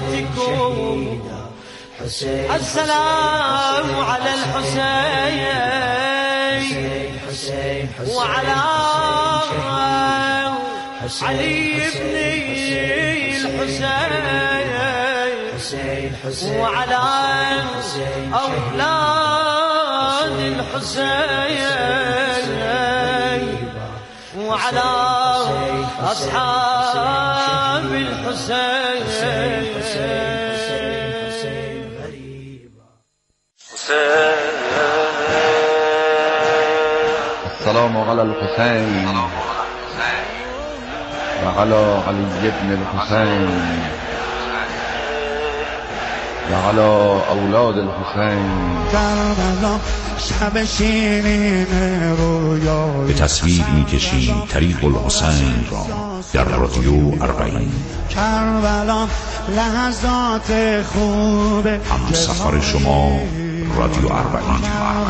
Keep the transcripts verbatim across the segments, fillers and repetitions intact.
بيتكم السلام على الحسين وعلى علي بن الحسين وعلى أولاد الحسين وعلى أصحاب الحسين. السلام على الحسين وعلى علي بن الحسين وعلى أولاد الحسين. به تصویر می‌کشیم طریق الحسین را در رادیو اربعین. کربلا لحظات خوب هم سفر شما رادیو اربعین.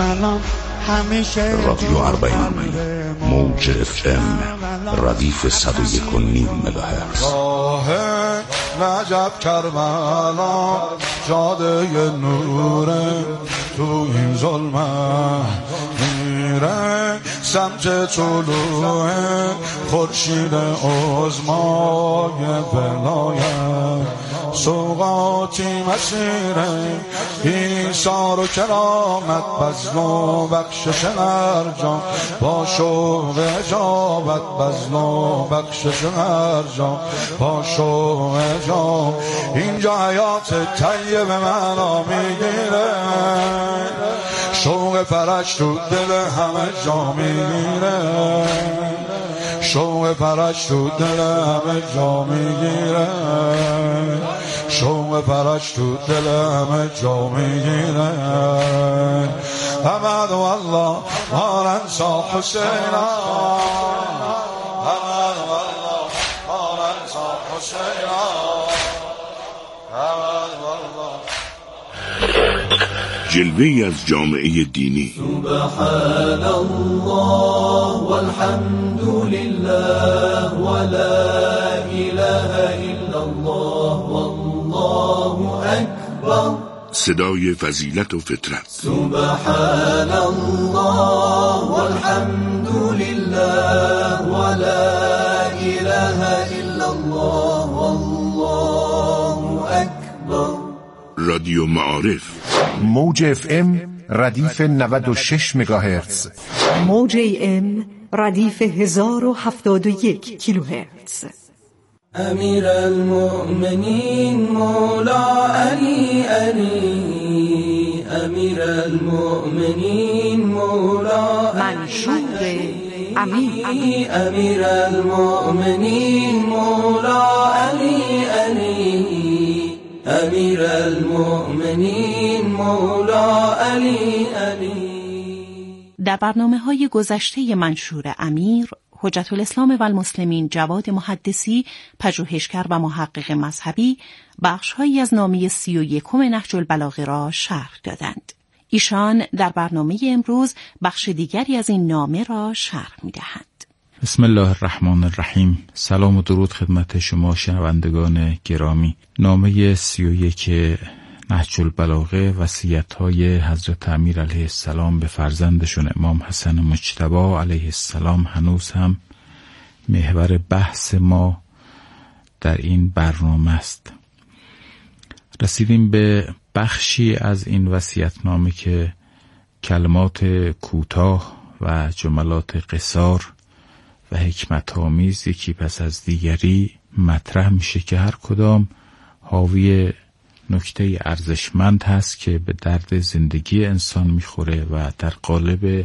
رادیو اربعین موج اف ام ردیف صد و یک و نیم مگاهرتز. نجف کربلا جاده نوره تو این ظلمه میره سمت طلوع خورشید عظمای ولایت. سوقاتی مسیره ایثار و کرامت بذل و بخشش ارجان با شوق اجابت بذل و بخشش ارجان با شوق اجابت. اینجا حیات طیب معنا میگیره شوق فرج تو دل همه جا میگیره شوق فرج تو دل همه جا میگیره شوق فرج تو دل همه جا میگیره. احمد والله آرنسا حسینا احمد والله آرنسا حسینا احمد والله. جلوه‌ای از جامعه دینی. سبحان الله والحمد لله ولا اله الا الله والله اکبر. صدای فضیلت و فطرت. سبحان الله والحمد لله ولا اله الا الله والله اکبر. رادیو معارف. موج اف ام ردیف نود و شش مگاهرتز. موج ام ردیف هزار و هفتاد و یک کیلوهرتز. امیر المؤمنین مولا علی علی امیر المؤمنین مولا منشور امیر امیر المؤمنین مولا علی علی امیر المؤمنین مولا علی علی. در برنامه‌های گذشته منشور امیر، حجت الاسلام و المسلمین جواد محدثی، پژوهشگر و محقق مذهبی، بخش‌هایی از نامه سی و یکم نهج البلاغه را شرح دادند. ایشان در برنامه امروز بخش دیگری از این نامه را شرح می‌دهند. بسم الله الرحمن الرحیم. سلام و درود خدمت شما شنوندگان گرامی. نامه سی و یک نهج البلاغه، وصیت‌های حضرت امیر علیه السلام به فرزندشون امام حسن مجتبی علیه السلام هنوز هم محور بحث ما در این برنامه است. رسیدیم به بخشی از این وصیت‌نامه که کلمات کوتاه و جملات قصار و حکمت آمیز یکی پس از دیگری مطرح میشه که هر کدام حاوی نکته ارزشمند هست که به درد زندگی انسان میخوره و در قالب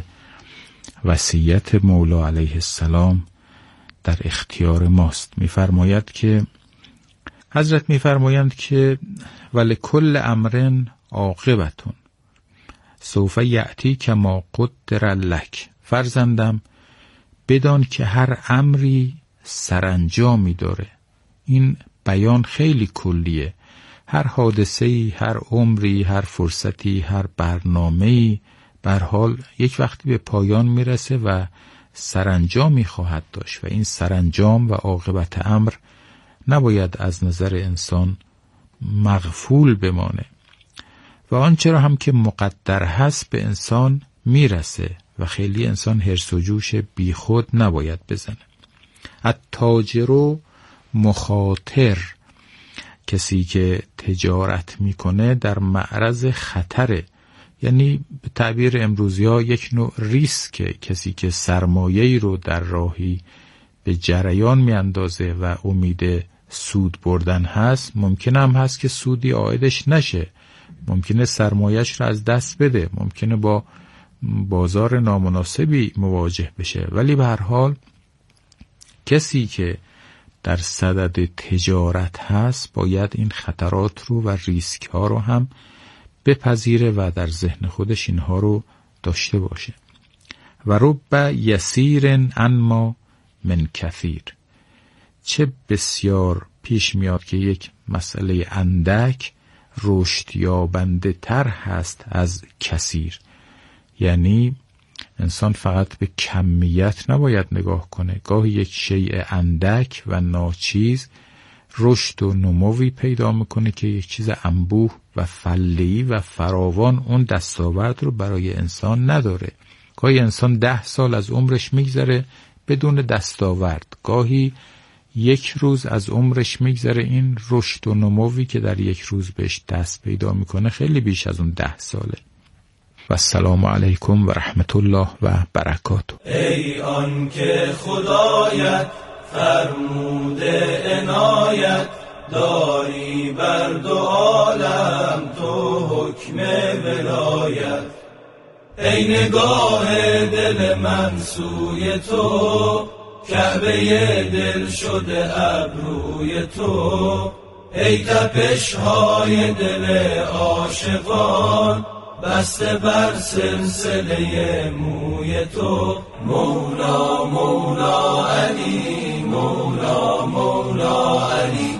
وصیت مولا علیه السلام در اختیار ماست. میفرماید که حضرت میفرمایند که ولکل امرن عاقبتون سوف یأتی کما قدر لک. فرزندم بدان که هر امری سرانجامی داره. این بیان خیلی کلیه. هر حادثه‌ای، هر عمری، هر فرصتی، هر برنامه‌ای به هر حال یک وقتی به پایان میرسه و سرانجامی خواهد داشت و این سرانجام و عاقبت امر نباید از نظر انسان مغفول بمانه و آنچه را هم که مقدر هست به انسان میرسه و خیلی انسان هرس و جوش بی خود نباید بزنه. التاجر مخاطر، کسی که تجارت میکنه در معرض خطره، یعنی به تعبیر امروزی ها یک نوع ریسک. کسی که سرمایه‌ای رو در راهی به جریان میاندازه و امید سود بردن هست، ممکنه هم هست که سودی عایدش نشه، ممکنه سرمایه‌اش رو از دست بده، ممکنه با بازار نامناسبی مواجه بشه، ولی به هر حال کسی که در صدد تجارت هست باید این خطرات رو و ریسک ها رو هم بپذیره و در ذهن خودش اینها رو داشته باشه. و رب یسیر اما من کثیر، چه بسیار پیش میاد که یک مسئله اندک رشد یابنده تر هست از کثیر. یعنی انسان فقط به کمیت نباید نگاه کنه، گاهی یک شیء اندک و ناچیز رشد و نموی پیدا میکنه که یک چیز انبوه و فله‌ای و فراوان اون دستاورد رو برای انسان نداره. گاهی انسان ده سال از عمرش میگذره بدون دستاورد، گاهی یک روز از عمرش میگذره این رشد و نموی که در یک روز بهش دست پیدا میکنه خیلی بیش از اون ده ساله. و السلام علیکم و رحمت الله و برکاته. ای آن که خدایت فرموده عنایت داری بر دو عالم تو حکم ولایت. ای نگاه دل من سوی تو کعبه دل شده ابروی تو. ای تپش های دل عاشقان بسته بر سلسله موی تو. مولا مولا علی، مولا مولا علی.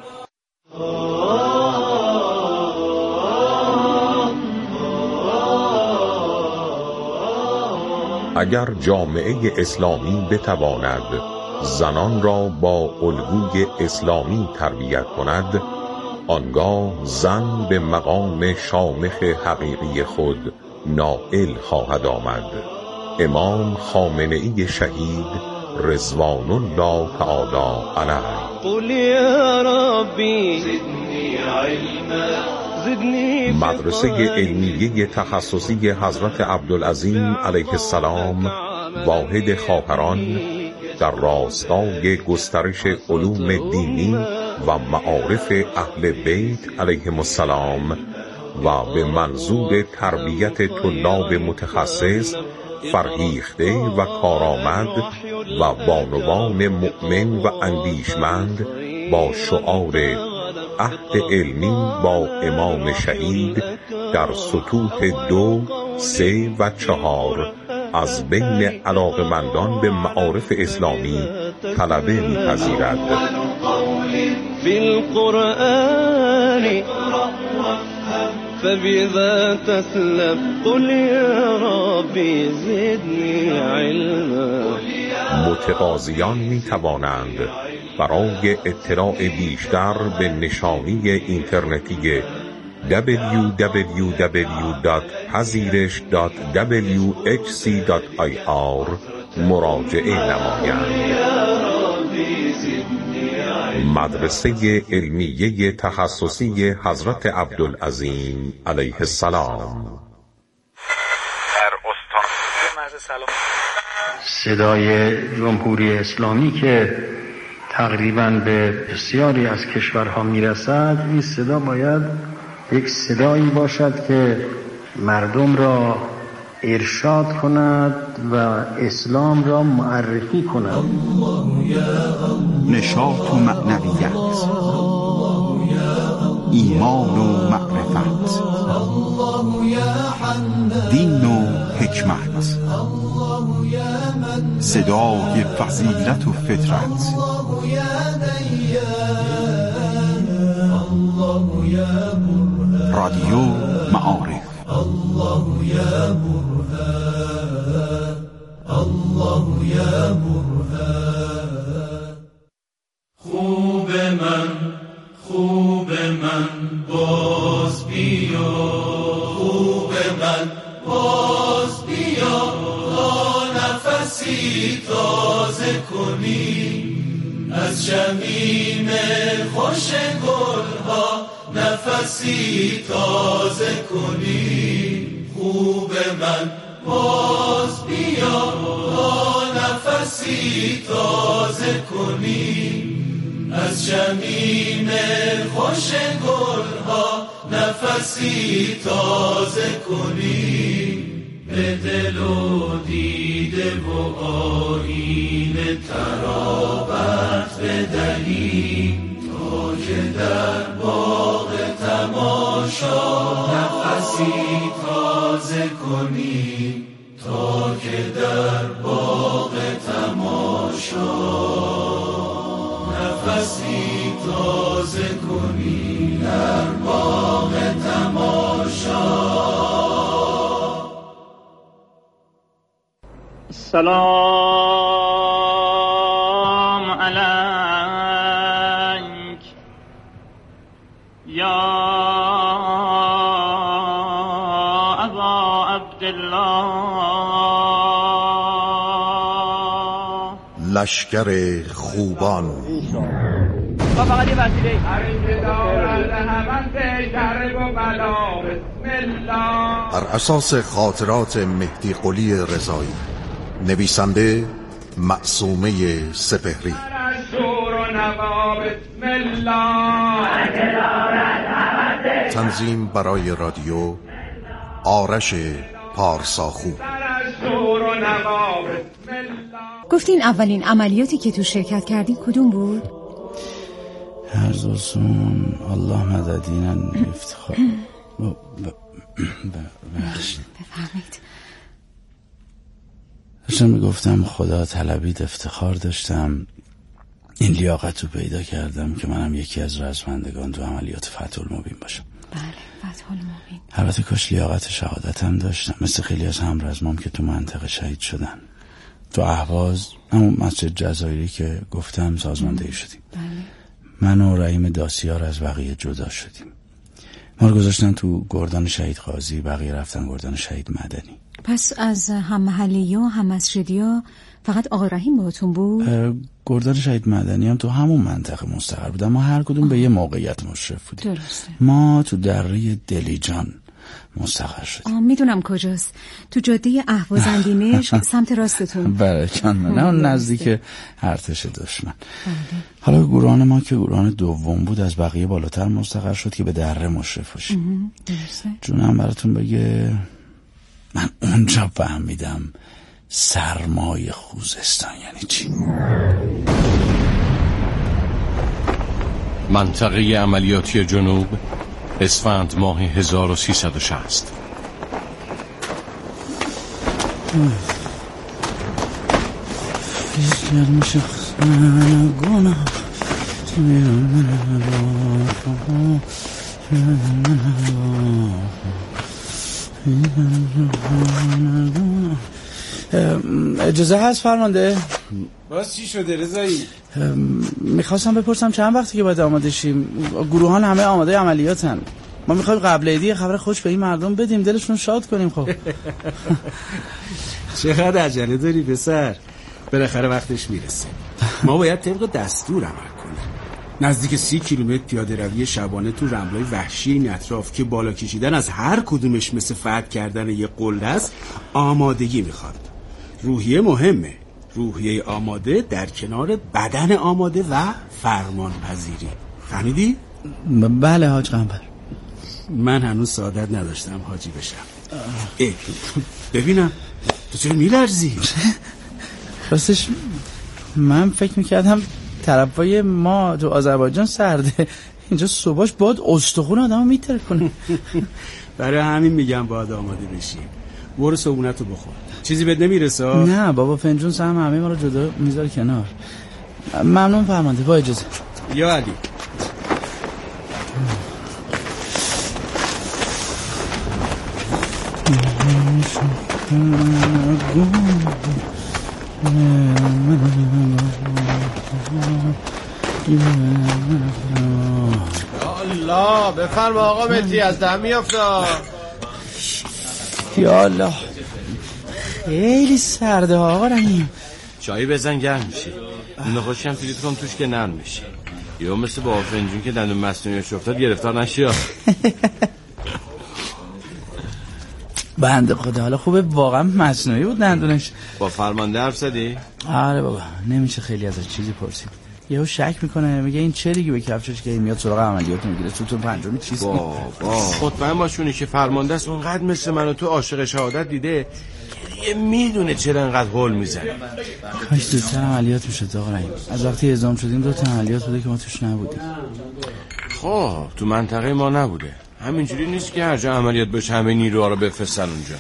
اگر جامعه اسلامی بتواند زنان را با الگوی اسلامی تربیت کند، آنگاه زن به مقام شامخ حقیقی خود نائل خواهد آمد. امام خامنه‌ای شهید رضوان الله تعالی علیه. قل یا ربی زدنی علما. مدرسه علمیه تخصصی حضرت عبدالعظیم علیه السلام واحد خواهران در راستای گسترش علوم دینی و معارف اهل بیت علیهم السلام و به منظور تربیت طلاب متخصص فرهیخته و کارآمد و بانوان مؤمن و اندیشمند با شعار عهد علمی با امام شهید در سطوح دو، سه و چهار از بین علاقمندان به معارف اسلامی طلبه می‌پذیرد. فی القرآن فبذا تسلب قل یا ربی زدنی علما. متقاضیان می‌توانند برای اطلاع بیشتر به نشانی اینترنتی دبلیو دبلیو دبلیو دات پذیرش دات دبلیو اچ سی دات آی آر مراجعه نمایند. مدرسه علمیه تخصصی حضرت عبدالعظیم علیه السلام. صدای جمهوری اسلامی که تقریباً به بسیاری از کشورها میرسد، این صدا باید یک صدایی باشد که مردم را ارشاد کند و اسلام را معرفی کند. نشاط و معنویت، ایمان و معرفت، دین و حکمت، صدای فضیلت و فطرت. رادیو معارف. الله یا برهان، الله یا برهان. خوب من، خوب من، من باز بیا، خوب من باز بیا، تا نفسی تازه کنی از شمیم خوش گلها، نفسی تازه کنی. خوب من باز بیا، تا نفسی تازه کنی از شمیم خوش گلها، نفسی تازه کنی. به دل و دیده و آیین ترابت بدهی، تا که در باغ تماشا نفسی تازه کنی، تا که در باغ تماشا نفسی تازه کنی، در باغ تماشا. سلام علیک یا ابا عبدالله. لشکر خوبان با فقط یه وسیله بر اساس خاطرات مهدی قلی رضایی، نویسنده معصومه سپهری، تنظیم برای رادیو آرش پارساخو. گفتین اولین عملیاتی که تو شرکت کردین کدوم بود؟ هر دوستون الله مددینن افتخار. ببخشید. بفرمایید. داشتم میگفتم خدا طلبید افتخار داشتم این لیاقت رو پیدا کردم که منم یکی از رزمندگان تو عملیات فتح المبین باشم. بله فتح المبین. البته کاش لیاقت شهادتم داشتم مثل خیلی از همرزمام که تو منطقه شهید شدن. تو اهواز همون مسجد جزایری که گفتم سازماندهی شدیم. بله. من و رحیم داسیار از بقیه جدا شدیم. ما رو گذاشتن تو گردان شهید قاضی، بقیه رفتن گردان شهید مدنی. پس از هم محلی ها هم مسجدی ها فقط آقا رحیم باهاتون بود؟ گردان شهید مدنی هم تو همون منطقه مستقر بودن. ما هر کدوم آه. به یه موقعیت مشرف بودیم. درسته. ما تو دره دلیجان مستقر شدیم. آه میدونم کجاست. تو جاده اهوازاندیمش سمت راستتون. برکن من اون نزدیک ارتش دشمن. بله. حالا گروهان ما که گروهان دوم بود از بقیه بالاتر مستقر شد که به دره مشرف باشیم. درسته. جونم براتون بگه من اونجا فهمیدم سرمای خوزستان یعنی چی. منطقه عملیاتی جنوب، اسفند ماه هزار و سیصد و شصت. اجازه هست فرمانده؟ باز چی شده رضایی؟ میخواستم بپرسم چند وقتی که باید آماده شیم؟ گروهان همه آماده عملیاتن. ما میخوایم قبل عیدی خبر خوش به این مردم بدیم، دلشون شاد کنیم. خب چقدر عجله داری پسر؟ بالاخره وقتش میرسه. ما باید طبق دستور عمل کنیم. نزدیک سی کیلومتر پیاده روی شبانه تو رملای وحشی این اطراف که بالا کشیدن از هر کدومش مثل فتح کردن یه قله است آمادگی میخواد. روحیه مهمه. روحیه آماده در کنار بدن آماده و فرمان پذیری. فهمیدی؟ بله حاج قنبر. من هنوز سعادت نداشتم حاجی بشم. ای ببینم تو چرا میلرزی؟ راستش من فکر میکردم طرفای ما تو آذربایجان سرده، اینجا صبحش باد استخون آدمو میتره کنه. برای همین میگم باید آماده بشیم. برو صبونتو بخور. چیزی بهت نمیرسه؟ نه بابا، فنجون سهم همه ما رو جدا میذار کنار. ممنون فرمانده، با اجازه. یا علی. الله بفرما آقا مهدی از دم میافته. یا الله خیلی سرده آقا رحیم. چایی بزن گرم میشه. اون خوشم فریت کنم توش که نرم میشه. یا مثل با فنجون که دندون مصنوعیش افتاد گرفتار نشی. بنده خدا حالا خوبه واقعا مصنوعی بود دندونش. با فرمانده حرف زدی؟ آره بابا نمیشه خیلی ازش چیزی پرسید. یهو شک میکنه میگه این چه دیگه به کفشش که میاد سراغ عملیات میگیره ستون پنجمی چیز. بابا مطمئن باشونی که فرمانده است اونقدر مثل من و تو عاشق شهادت دیده یه میدونه چرا انقدر قول میزنه. کاش زودتر عملیات میشد آقا رحیم. از وقتی اعزام شدیم دو تا عملیات بوده که ما توش نبودیم. خب تو منطقه ما نبوده. همینجوری نیست که هر جا عملیات بشه همه نیروها رو بفرستن اونجا.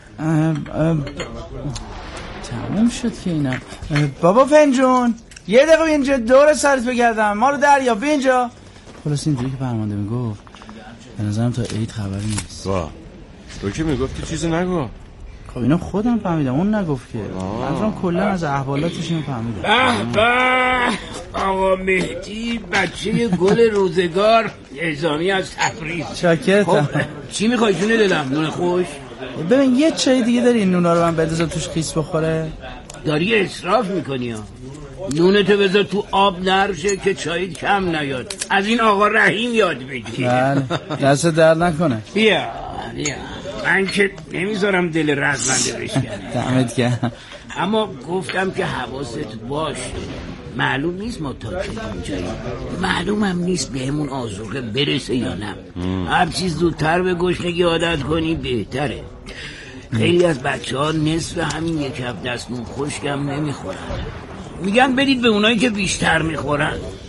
تموم شد که اینا. بابا فنجون یه دقیقه اینجا دور سرت بگردم ما رو دریا بیا اینجا. خلاص اینجوری که فرمانده میگفت به نظرم تا عید خبری نیست. وا تو که میگفتی چیزی نگو. خب اینو خودم فهمیدم اون نگفت که. منظورم کلا از احوالاتش اینو فهمیدم. به به آقا مهدی بچه گل روزگار اعزامی از تبریز. شاکرتم. خب چی میخوای جون دلم؟ نون خوش؟ ببین یه چای دیگه داری این نونا رو من بدازم توش خیس بخوره؟ داری اصراف میکنی ها. نونتو بذار تو آب نرشه که چایت کم نیاد. از این آقا رحیم یاد بگیر. بله دست درد نکنه. بیا بیا من که نمیذارم دل رزمنده بشکنه. دمت گرم. اما گفتم که حواست باشه. معلوم نیست ما تا چه اونجایی. معلوم هم نیست بهمون آذوقه برسه یا نه. هر چیز زودتر به گشنگی عادت کنی بهتره. خیلی از بچه ها نصف همین یک کف دست نون خشکم نمیخورن. میگن برید به اونایی که بیشتر میخورن.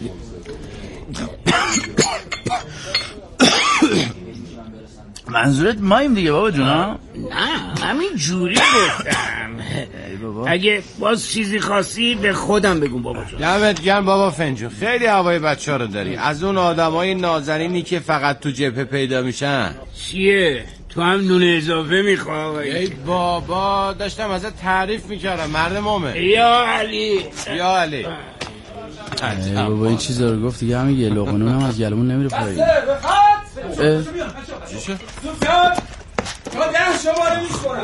منظورت ماییم دیگه بابا جونا؟ نه همین جوری گفتم. اگه باز چیزی خواستی به خودم بگو بابا جون. دمت گرم بابا فنجون. خیلی هوای بچه ها رو داری. از اون آدمای نازنینی که فقط تو جبهه پیدا میشن. چیه؟ تو هم نون اضافه میخوای؟ ای بابا داشتم ازت تعریف میکردم مرد مومن. یا علی یا علی. ای بابا این چیزا رو گفت دیگه همین یه لقمه هم از گلمون نمیره پایین. چی شد؟ تا ده شماره میخورم.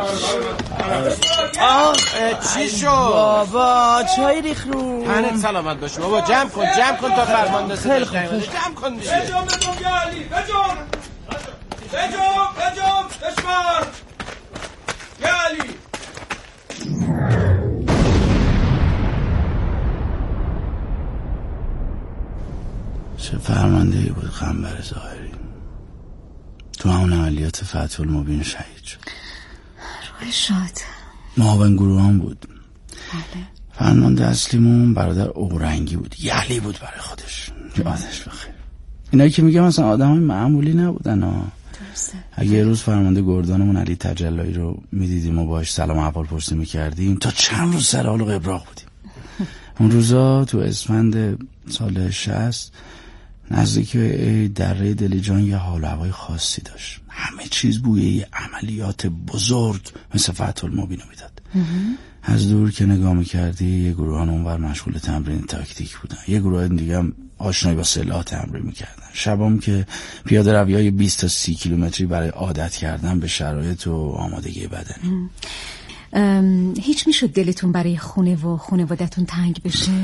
آه چی شد؟ بابا چای ریخ رو. تنت سلامت باشه بابا. جمع کن جمع کن تا فرمانده صداش نیاد. جمع کن میشه. بجام بجام یا علی بجام بجام بجام بشمار یا علی. چه فرماندهی بود قنبر ظاهری. تو همون عملیات فتح المبین شهید شد. روح شاد. معاون گروهان بود. بله. فرمانده اصلیمون برادر اورنگی بود. یحلی بود برای خودش. یادش بخیر. اینایی که میگم مثلا آدم های معمولی نبودن ها. درسته. اگه یه روز فرمانده گردانمون علی تجلایی رو میدیدیم و باهاش سلام احوال پرسی میکردیم تا چند روز سر حال و ابراق بودیم. اون روزا تو اسفند سال شصت نزدیک دره دلیجان یه حال و هوای خاصی داشت. همه چیز بوی یه عملیات بزرگ مثل فتح المبین رو میداد. از دور که نگاه میکردی یه گروهان اونور مشغول تمرین تاکتیک بودن، یه گروه دیگه هم آشنایی با سلاح تمرین میکردن. شبام که پیاده روی های بیست تا سی کیلومتری برای عادت کردن به شرایط و آمادگی بدنی. هیچ میشد دلتون برای خونه و خانوادتون تنگ بشه؟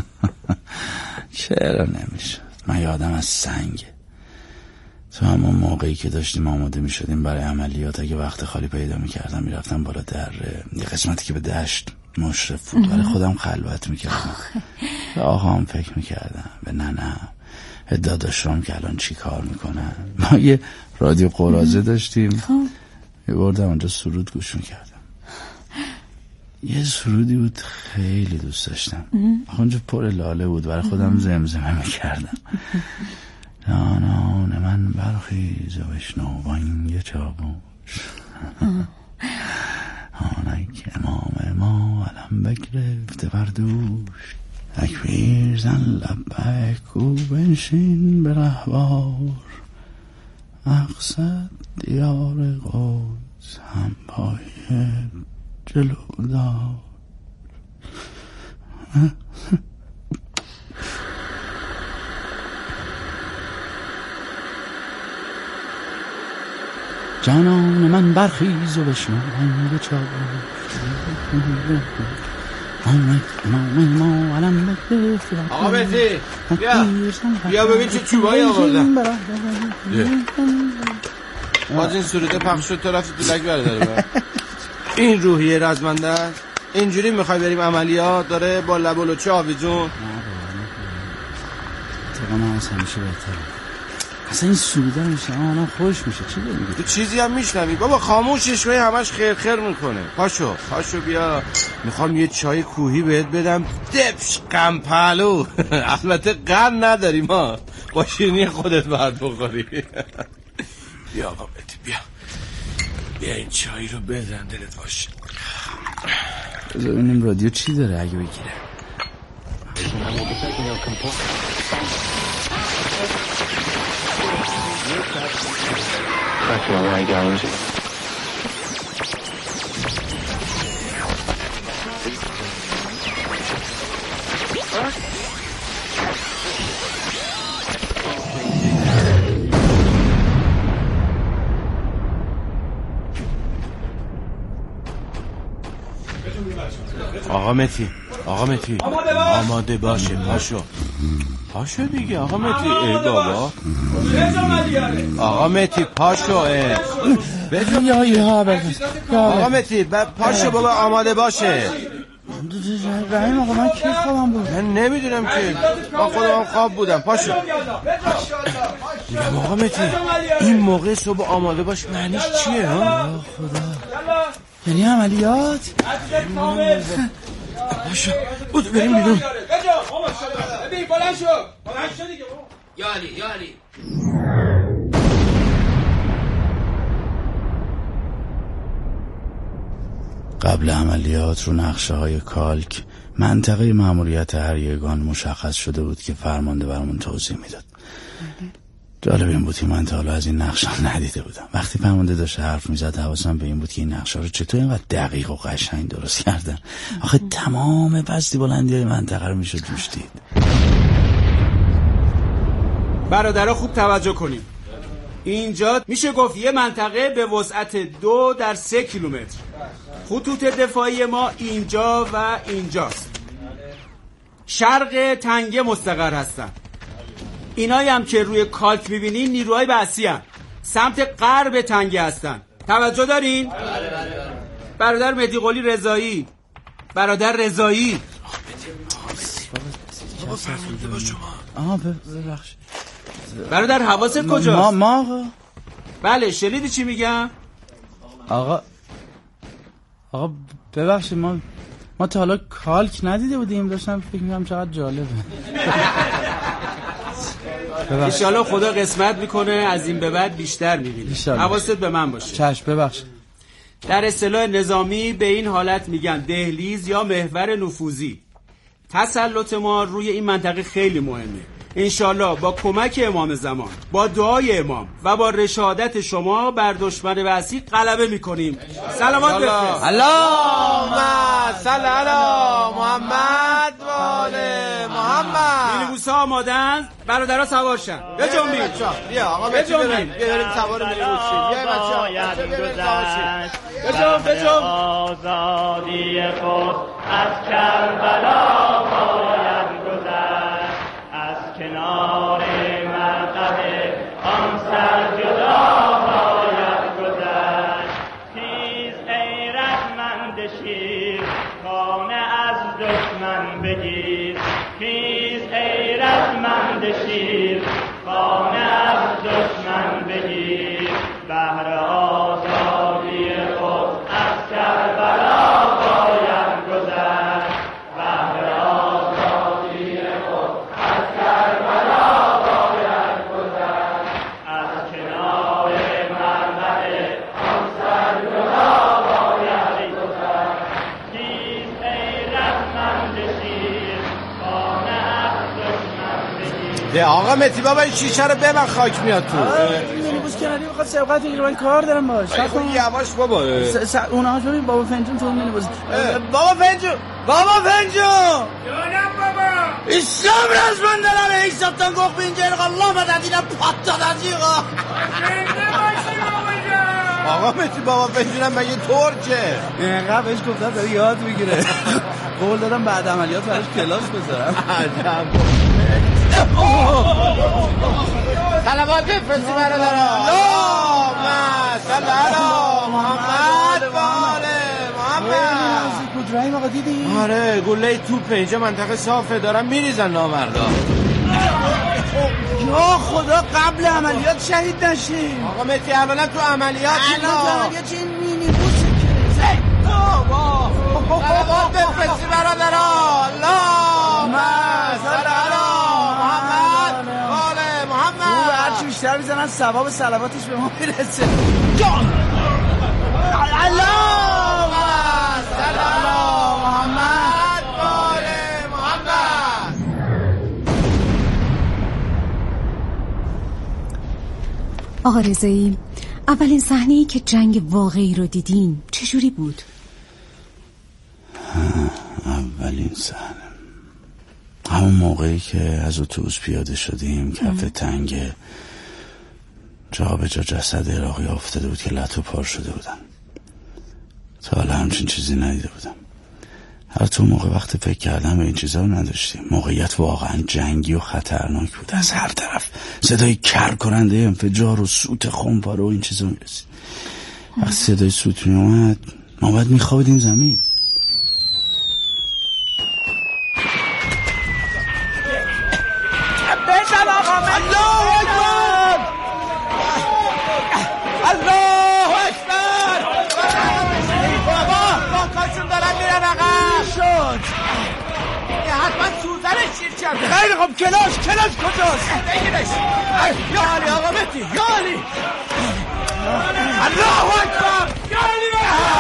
چرا نمیشه؟ من یادم از سنگ تو همون موقعی که داشتیم آماده می شدیم برای عملیات اگه وقت خالی پیدا می کردم می رفتم بالا در یه قسمتی که به دشت مشرف بود برای خودم خلوت می کردم. به آقام فکر می کردم، به ننم، به داداشام که الان چی کار می کنن. ما یه رادیو قرازه داشتیم می بردم اونجا سرود گوش می کردم. یه سرودی بود خیلی دوست داشتم. اونجا پر لاله بود برای خودم زمزمه می کردم. جانان من برخیز و بشنو بانگ چاوش آنک امام ما علم بگرفته بر دوش تکبیر زن لبک و بنشین به رهوار مقصد دیار قدس هم پای جلو دار. جانان من برخیز و بشنو آهنگ چاوش آقا مهدی بیا بیا ببین چه چوبایی آوردم. باز این صورته پخش شد تو رفتی تو لک برداره. این روحیه رزمنده است. اینجوری میخوای بریم عملیات داره با لب و لوچه آویزون؟ طبعا من از همیشه بهتره. اصلا این سروده میشه آنم خوش میشه. چی داری میگی؟ تو چیزی هم میشنوی بابا خاموشش کنی همش خیر خیر میکنه. پاشو پاشو بیا میخوام یه چای کوهی بهت بدم دبش قم پهلو. البته قند نداریم ها با شیرینی خودت باید بخوری. بیا آقا بهتی بیا بیا این چای رو بزن دلت باشه. ببینیم رادیو چی داره اگه بگیره. آقا متی آقا متی آماده باش آماده باشه پاشو پاشو دیگه آقا متی. ای بابا آقا متی پاشو ای یا یا آقا متی پاشو بابا آماده باشه. رحیم آقا من کی خوابم بود؟ من نمیدونم که من خودم خواب بودم. پاشو میگم آقا متی این موقع صبح آماده باش معنیش چیه ها؟ خدا یعنی عملیات؟ پاشو بود بریم بیرون. ببین بلند شو بلند شو دیگه. یالی یالی قبل عملیات رو نقشه های کالک منطقه مأموریت هر یگان مشخص شده بود که فرمانده برامون توضیح میداد. جالب این بود که من تا حالا از این نقشه ندیده بودم. وقتی فرمانده داشت حرف میزد حواسم به این بود که این نقشه رو چطور اینقدر دقیق و قشنگ درست کردن. آخه تمام پستی بلندی های منطقه رو میشد روش دید. برادرها خوب توجه کنیم. اینجا میشه گفت یه منطقه به وسعت دو در سه کیلومتر. خطوط دفاعی ما اینجا و اینجاست. شرق تنگه مستقر هستن. اینایی هم که روی کالک میبینین نیروهای بحثی هم. سمت غرب تنگه هستن. توجه دارین؟ برادر مهدی قلی رضایی برادر رضایی آها ببخشید برادر حواست کجاست؟ ما ما آقا بله شنیدی چی میگم؟ آقا آقا ببخشید ما ما تا حالا کالک ندیده بودیم. داشتم فکر می‌کردم چقدر جالبه. انشالله خدا قسمت میکنه از این به بعد بیشتر میبینی. حواست به من باشه. چشم ببخشید. در اصطلاح نظامی به این حالت میگن دهلیز یا محور نفوذی. تسلط ما روی این منطقه خیلی مهمه. انشالله با کمک امام زمان با دعای امام و با رشادت شما بر دشمن وحشی غلبه میکنیم. سلامات بفرست. اللهم صل علی محمد و آل محمد. مینیبوس‌ها آماده‌اند. برادرها سوار شن. بجنبید. بیا آقا بجنبید. بیا بریم سوار مینیبوسیم. بیا بچه‌ها. بجنب بجنب. آزادی خود از کربلا باید گذشت. از کنار مرقد آن سر جدا باید گذشت. خیز ای رحمند شیر خانه از دشمن بگیر. خیز ای رحمند شیر خانه از دشمن بگیر. بهر آزادی خود از کربلا باید گذشت. بهر آزادی خود از کربلا باید گذشت. از کنار مرمر آن سر جدا باید گذشت. خیز ای رحمند شیر خانه از دشمن بگیر. ده آقا متی بابا این شیشه رو ببن خاک میاد تو. مینیبوس کناری بخواد سبقت بگیره من کار دارم باش. یواش بابا. اونها ببین بابا فنجون تو مینیبوس. بابا فنجون بابا فنجون جانم بابا اسلام رزمن دارم حسابتان گفت به اینجا الله مدد اینا پاتاد از ایقا. زنده باشی بابا جان. آقا متی بابا بدونم مگه ترکه؟ اینقدر بهش گفتم داره یاد میگیره. قول دادم بعد عملیات براش کلاس بذارم. صلوات بفرستی برادران. اللهم صل علی محمد و آل محمد. گودرای آقا دیدی؟ آره گله توپ اینجا منطقه صافه دارن میریزن نامردا. یا خدا قبل عملیات شهید نشیم. آقا متی الان تو عملیات الان تو عملیات چه مینی بوسه که بابا صلوات بفرستی برادران. اللهم صل علی محمد و آل محمد. هرچی بیشتر میزنن ثواب صلواتش به ما میرسه. جان اللهم صل علی محمد و آل محمد. آقا رضایی، اولین صحنه‌ای که جنگ واقعی رو دیدین چجوری بود؟ اولین صحنه همون موقعی که از اتوبوس پیاده شدیم، کف تنگ جا به جا جسد عراقی افتاده بود که لتو پار شده بودن. تا حالا همچین چیزی ندیده بودم. هر تو موقع وقت فکر کردم به این چیزا رو نداشتیم. موقعیت واقعا جنگی و خطرناک بود. از هر طرف صدای کر کننده انفجار و سوت خمپاره و این چیزا میرسید. وقتی صدای سوت میومد ما باید میخوابیدیم زمین. بشم آقا الله اکبر الله اکبر. بابا باکاشون دارن میرن آقا. شد حتما سوزنش شیر کرده. خیلی خب کلاش کلاش کجاست؟ بگیرش. یا علی آقا متی یا علی. الله اکبر یا علی.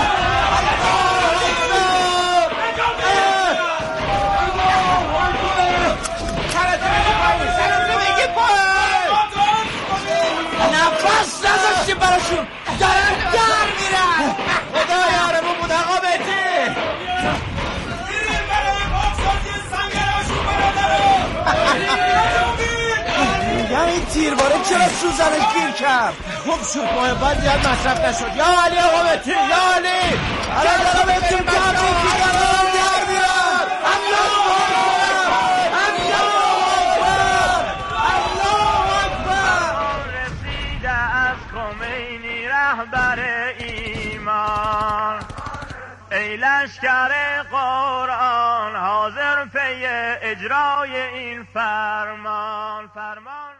نفس نذاشتیم براشون دارن در میرن. خدا یارمون بود آقا متی. میگم این تیرباره چرا سوزنش گیر کرد؟ خوب شد محبت زیاد مصرف نشد. یا علی آقا متی یا علی. الان آقا متی در میرن. الله رهبر ایمان ای لشکر قرآن حاضر پی اجرای این فرمان فرمان.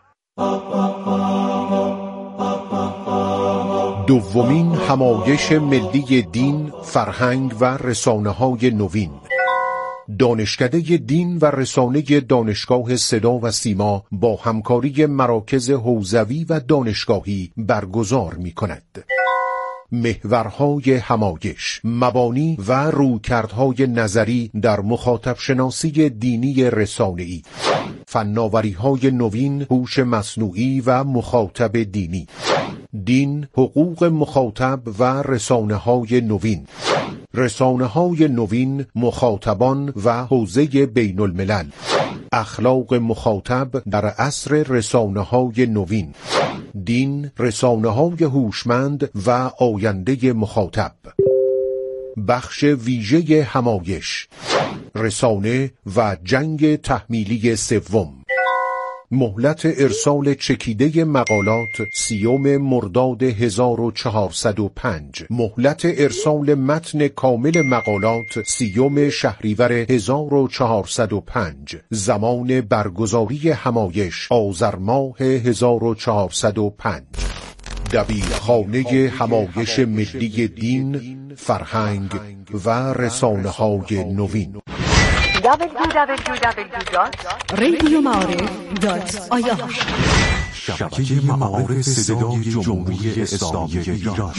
دومین همایش ملی دین، فرهنگ و رسانه‌های نوین. دانشکده دین و رسانه دانشگاه صدا و سیما با همکاری مراکز حوزوی و دانشگاهی برگزار می کند. محورهای همایش، مبانی و رویکردهای نظری در مخاطب شناسی دینی رسانه‌ای، فناوری‌های نوین، هوش مصنوعی و مخاطب دینی، دین، حقوق مخاطب و رسانه‌های نوین، رسانه‌های نوین، مخاطبان و حوزه بین الملل، اخلاق مخاطب در عصر رسانه‌های نوین، دین، رسانه‌های هوشمند و آینده مخاطب. بخش ویژه همایش، رسانه و جنگ تحمیلی سوم. مهلت ارسال چکیده مقالات سیوم مرداد هزار و چهارصد و پنج. مهلت ارسال متن کامل مقالات سیوم شهریور هزار و چهارصد و پنج. زمان برگزاری همایش آذر ماه هزار و چهارصد و پنج. دبیرخانه همایش ملی دین، فرهنگ و رسانه‌های نوین. دبلیو دبلیو دبلیو دات رادیو معارف دات آی آر. شبکه معارف صدای جمهوری اسلامی ایران.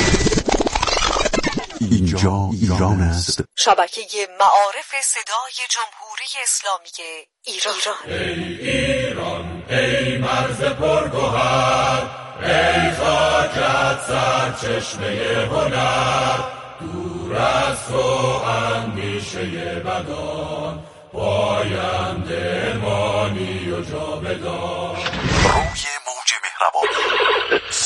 اینجا ایران است. شبکه معارف صدای جمهوری اسلامی ایران. ای ایران ای مرز پرگوهر، ای خاکت سرچشمه هنر، دور از تو اندیشه بدان، پاینده مانی و جاودان. روی موج مهربانی